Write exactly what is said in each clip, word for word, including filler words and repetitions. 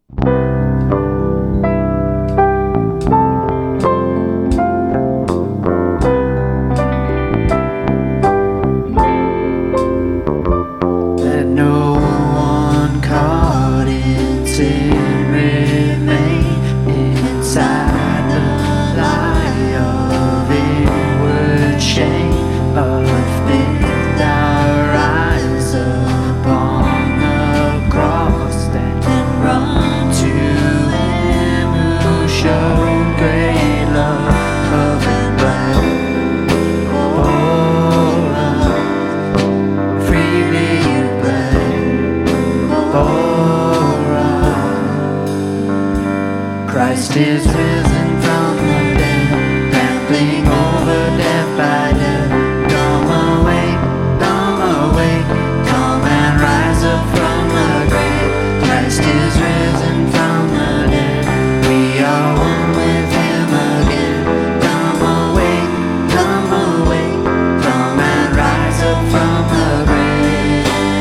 That no one caught in sin remain inside the lie of inward shame, but faith thou rise upon the cross and run to Him who showed great love and bled for us. Freely you bled for us. Christ is risen from the dead, trampling over death by death. Come away, come away, come and rise up from the grave. Christ is risen from the dead, we are one with Him again. Come away, come away, come and rise up from the grave.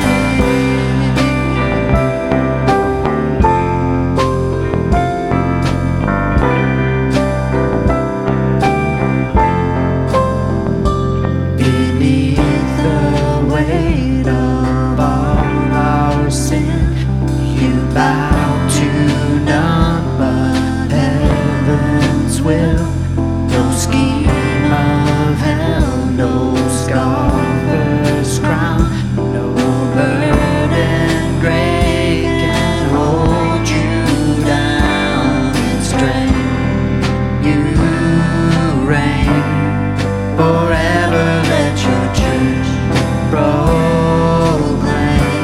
Beneath the weight of all our sin, you bow to none but heaven's will. No scheme of hell, no scoffer's crown, no burden great can hold you down. In strength you reign forever. Let your church proclaim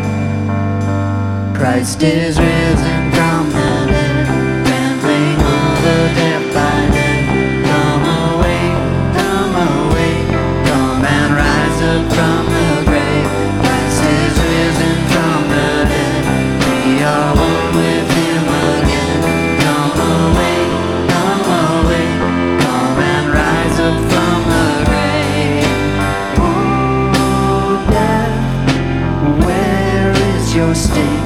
Christ is risen from the dead, trampling over death by death. Come away, come away, come and rise up from the grave. Christ is risen from the dead, we are one with Him again. Come away, come away, come and rise up from the grave. Oh, death, where is your sting?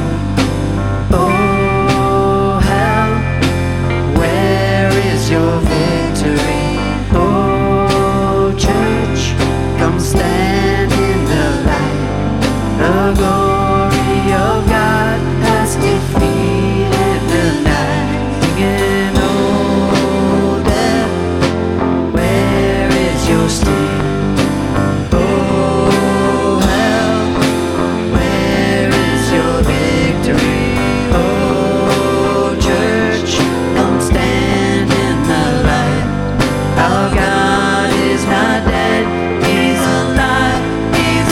Oh, hell, where is your victory? Oh, church, come stand in the light. The glory of God has defeated the night. Singing, oh, death, where is your sting? Oh, hell, where is your victory? Oh, church, come stand in the light. Our God is not dead, He's alive, He's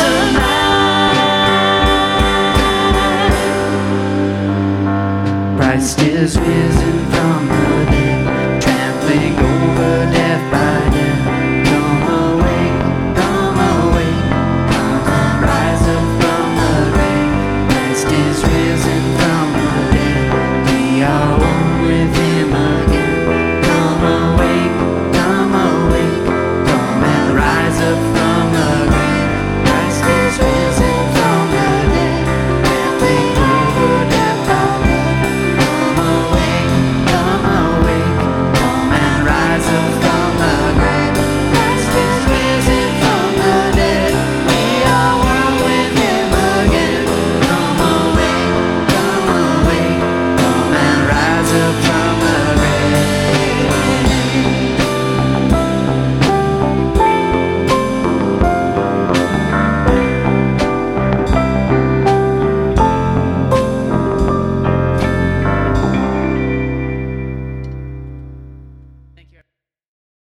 alive. Christ is risen